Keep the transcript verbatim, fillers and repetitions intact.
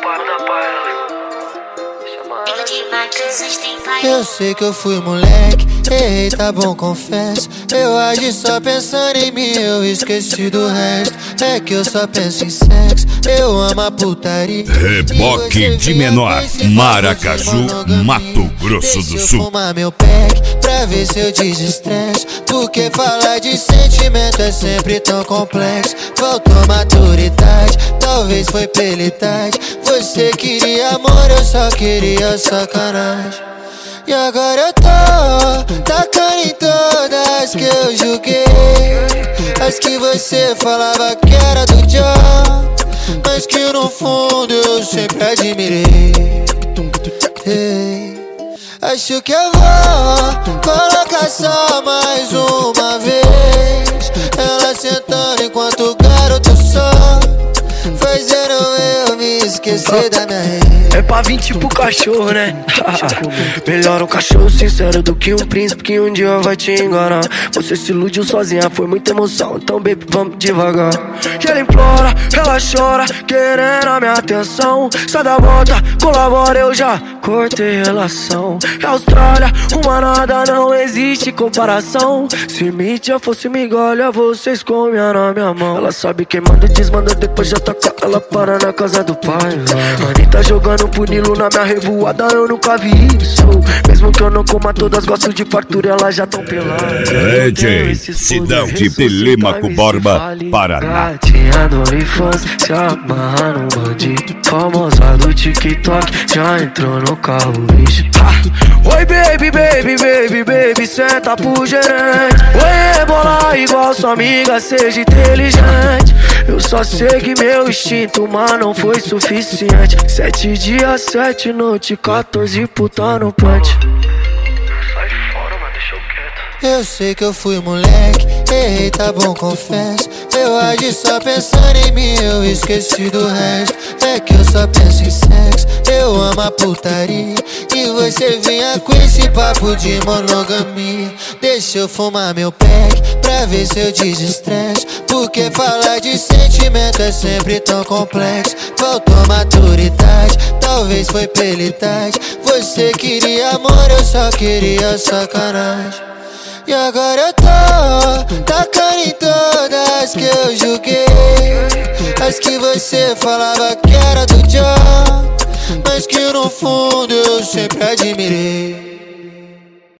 Eu sei que eu fui moleque, errei, tá bom, confesso. Eu agi só pensando em mim, eu esqueci do resto. É que eu só penso em sexo, eu amo a putaria. Reboque de menor, Maracaju, Mato Grosso do Deixa Sul. eu fumar meu pack pra ver se eu desestresse. Porque falar de sentimento é sempre tão complexo. Faltou maturidade, talvez foi pela idade. Você queria amor, eu só queria sacanagem. E agora eu tô tacando em todas que eu julguei. As que você falava que era do John, mas que no fundo eu sempre admirei. Hey, acho que eu vou colocar só mais uma vez. Ela sentando enquanto o garoto só, fazendo eu me esquecer da minha rede. É pra vir tipo cachorro, né? Melhor um cachorro sincero do que um príncipe que um dia vai te enganar. Você se iludiu sozinha, foi muita emoção, então baby, vamos devagar. E ela implora, ela chora, querendo a minha atenção. Sai da volta, colabora, eu já cortei relação. E Austrália, uma nada, não existe comparação. Se mídia fosse migalha, vocês comiam na minha mão. Ela sabe quem manda e desmanda, depois já taca, ela para na casa do pai. Anitta jogando punilo na minha revoada, eu nunca vi isso. Mesmo que eu não coma todas, gosto de fartura, elas já tão peladas. D J Sidão de Telêmaco Borba, Paraná. Tinha do infância, se amarra no bandido. Famosa do TikTok, já entrou no carro, bicho. Oi baby, baby, baby, baby, senta pro gerente. Oi bola igual sua amiga, seja inteligente. Eu só sei que meu instinto, mas não foi suficiente. Sete dias, sete noites, quatorze puta no punch. Sai fora, mano, deixa eu quieto. Eu sei que eu fui moleque, errei, tá bom, confesso. Eu agi só pensando em mim, eu esqueci do resto. É que eu só penso em sexo, eu amo a putaria. E você vinha com esse papo de monogamia. Deixa eu fumar meu pack pra ver se eu desestresso. Porque falar de sentimento é sempre tão complexo. Faltou maturidade, talvez foi pela idade. Você queria amor, eu só queria sacanagem. E agora eu tô tacando em todas que eu julguei. As que você falava que era do John, mas que no fundo eu sempre admirei.